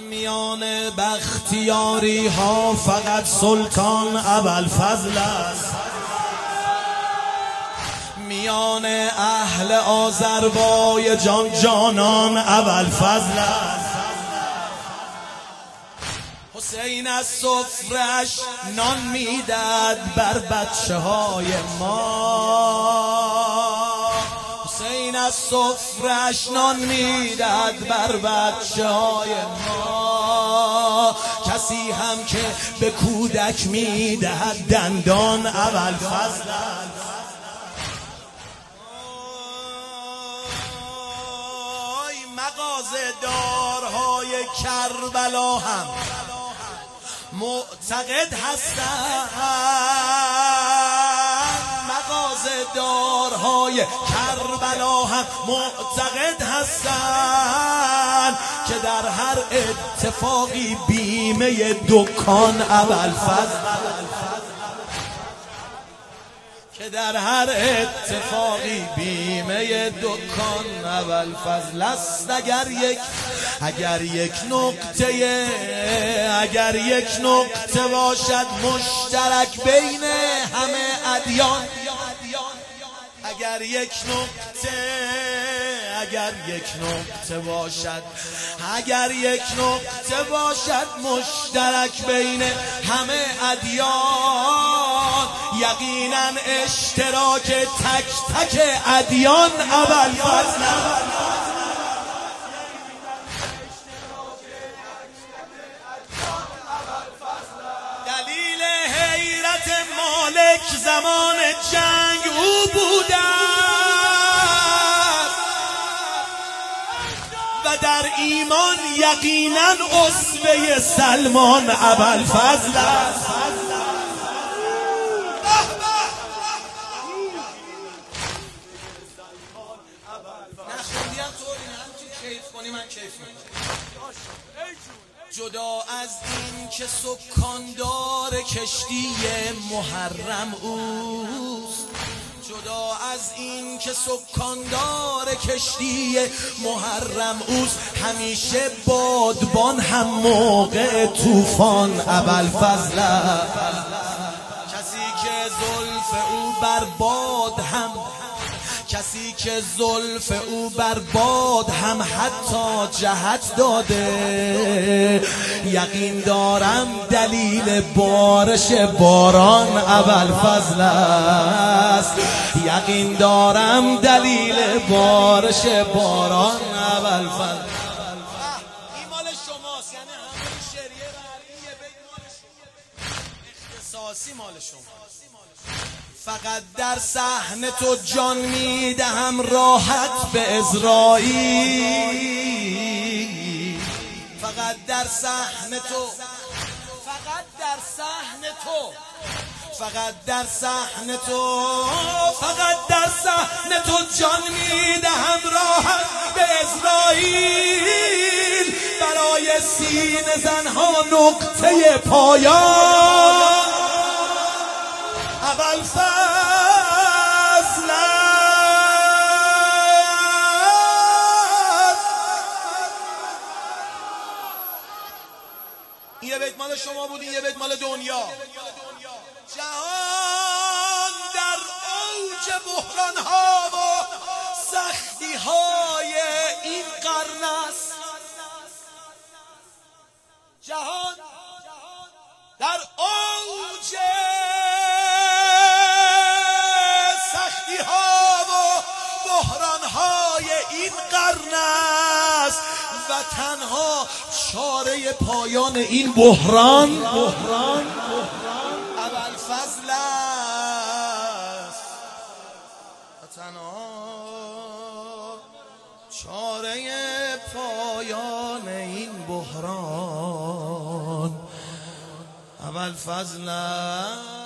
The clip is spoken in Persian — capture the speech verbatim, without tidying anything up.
میان بختیاری ها فقط سلطان ابوالفضل است. میان اهل آذربایجان جانان ابوالفضل است. حسین از سفرش نان میداد بر بچه های ما. حسین از سفرش نان میداد بر بچه های ما. کسی هم که به کودک میدهد دندان ابوالفضل است. مغازه دارهای کربلا هم معتقد هستند. مغازه دارهای کربلا هم معتقد هستند که در هر اتفاقی بیمه دکان ابوالفضل، که در هر اتفاقی بیمه دکان ابوالفضل است. اگر یک اگر یک نقطه اگر یک نقطه باشد مشترک بین همه ادیان، اگر یک نقطه اگر یک نقطه باشد اگر یک نقطه باشد مشترک بین همه ادیان، یقینا اشتراک تک تک ادیان ابوالفضل. دلیل حیرت مالک زمان جنگ او بوده و در ایمان یقینا اسوه سلمان ابوالفضل است. جدا از این که سکاندار کشتی محرم اوست، جدا از این که سکاندار کشتی محرم اوست، همیشه بادبان هم موقع طوفان ابوالفضل است. کسی که زلف او بر باد هم کسی که زلف او بر باد هم حتی جهت داده، یقین دارم دلیل بارش باران ابوالفضل است. یقین دارم دلیل بارش باران ابوالفضل. این مال شماست، یعنی همه شریعه و یه بیت مال شما، اختصاصی مال شما. فقط در صحن تو جان میدهم راحت به عزراییل. فقط در صحن تو فقط در صحن تو فقط در صحن تو فقط در صحن تو جان میدهم راحت به عزراییل. برای سینه زنها نقطه پایان ابوالفضل است. این یه بیت مال شما بود، این یه بیت مال دنیا. جهان در اوج بحران ها و سختی های این قرن است. جهان در اوج این قرن است و تنها چاره پایان این بحران بحران ابوالفضل است. و تنها چاره پایان این بحران ابوالفضل است.